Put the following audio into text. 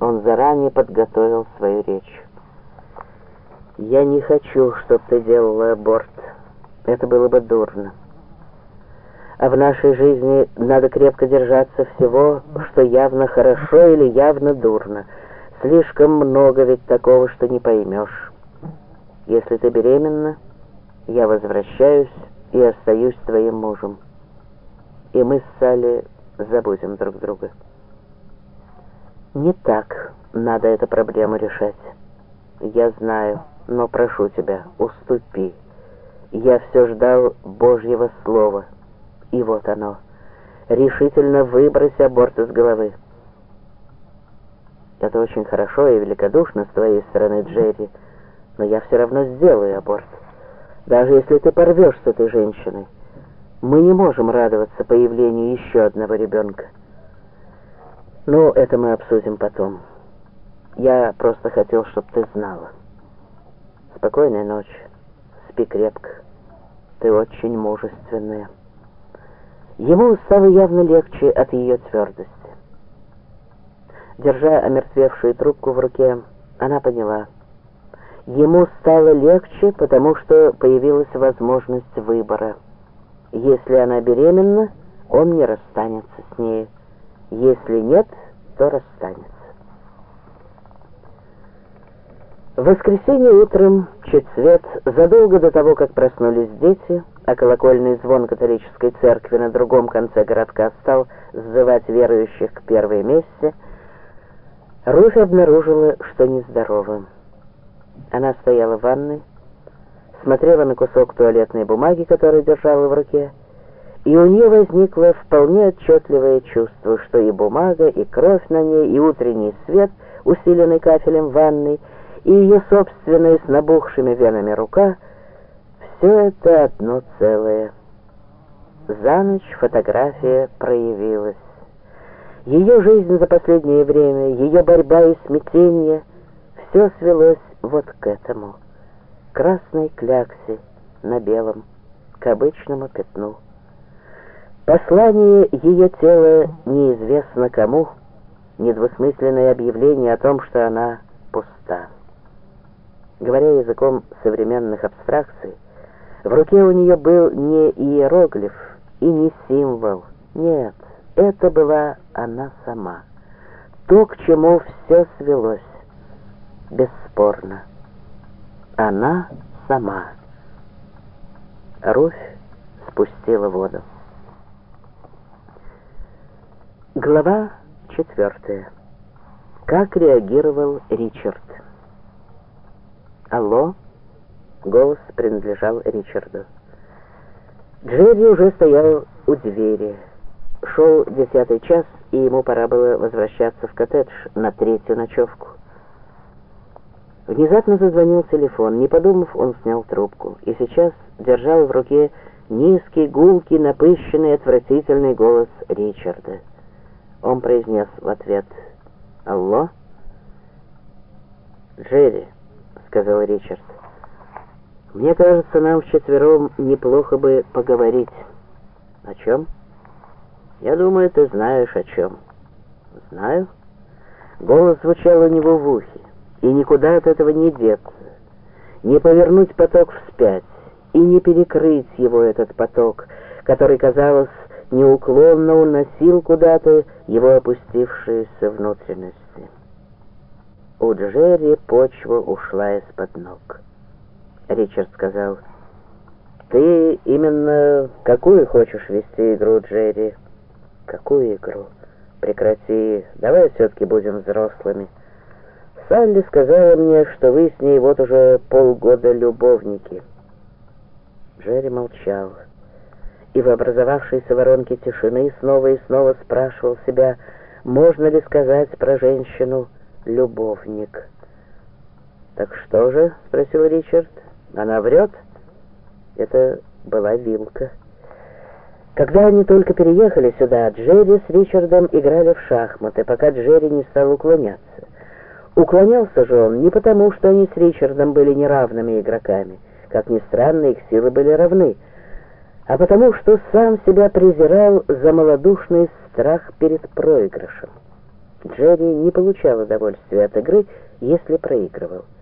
Он заранее подготовил свою речь. «Я не хочу, чтобы ты делала аборт. Это было бы дурно. А в нашей жизни надо крепко держаться всего, что явно хорошо или явно дурно. Слишком много ведь такого, что не поймешь. Если ты беременна, я возвращаюсь и остаюсь твоим мужем. И мы с Салли забудем друг друга». Не так надо эту проблему решать. Я знаю, но прошу тебя, уступи. Я все ждал Божьего слова. И вот оно. Решительно выбрось аборт из головы. Это очень хорошо и великодушно с твоей стороны, Джерри, но я все равно сделаю аборт. Даже если ты порвешь с этой женщиной, мы не можем радоваться появлению еще одного ребенка. Ну, это мы обсудим потом. Я просто хотел, чтобы ты знала. Спокойной ночи. Спи крепко. Ты очень мужественная. Ему стало явно легче от ее твердости. Держа омертвевшую трубку в руке, она поняла. Ему стало легче, потому что появилась возможность выбора. Если она беременна, он не расстанется с ней. Если нет, то расстанется. В воскресенье утром, чуть свет, задолго до того, как проснулись дети, а колокольный звон католической церкви на другом конце городка стал сзывать верующих к первой мессе, Руфь обнаружила, что нездорова. Она стояла в ванной, смотрела на кусок туалетной бумаги, который держала в руке, и у нее возникло вполне отчетливое чувство, что и бумага, и кровь на ней, и утренний свет, усиленный кафелем ванной, и ее собственная с набухшими венами рука — все это одно целое. За ночь фотография проявилась. Ее жизнь за последнее время, ее борьба и смятение — все свелось вот к этому, красной кляксе на белом, к обычному пятну. Послание ее тела неизвестно кому, недвусмысленное объявление о том, что она пуста. Говоря языком современных абстракций, в руке у нее был не иероглиф и не символ. Нет, это была она сама. То, к чему все свелось. Бесспорно. Она сама. Руфь спустила воду. Глава 4. Как реагировал Ричард? «Алло?» Голос принадлежал Ричарду. Джерри уже стоял у двери. Шел 10-й час, и ему пора было возвращаться в коттедж на 3-ю ночевку. Внезапно зазвонил телефон. Не подумав, он снял трубку. И сейчас держал в руке низкий, гулкий, напыщенный, отвратительный голос Ричарда. Он произнес в ответ: «Алло?» «Джерри», — сказал Ричард, — «мне кажется, нам вчетвером неплохо бы поговорить». «О чем?» «Я думаю, ты знаешь, о чем». «Знаю». Голос звучал у него в ухе, и никуда от этого не деться, не повернуть поток вспять и не перекрыть его, этот поток, который, казалось, неуклонно уносил куда-то его опустившиеся внутренности. У Джерри почва ушла из-под ног. Ричард сказал: «Ты именно какую хочешь вести игру, Джерри?» «Какую игру? Прекрати, давай все-таки будем взрослыми. Салли сказала мне, что вы с ней вот уже полгода любовники». Джерри молчал, и в образовавшейся воронке тишины снова и снова спрашивал себя, можно ли сказать про женщину «любовник». «Так что же?» — спросил Ричард. «Она врет?» Это была вилка. Когда они только переехали сюда, Джерри с Ричардом играли в шахматы, пока Джерри не стал уклоняться. Уклонялся же он не потому, что они с Ричардом были неравными игроками, как ни странно, их силы были равны, а потому что сам себя презирал за малодушный страх перед проигрышем. Джерри не получал удовольствия от игры, если проигрывал.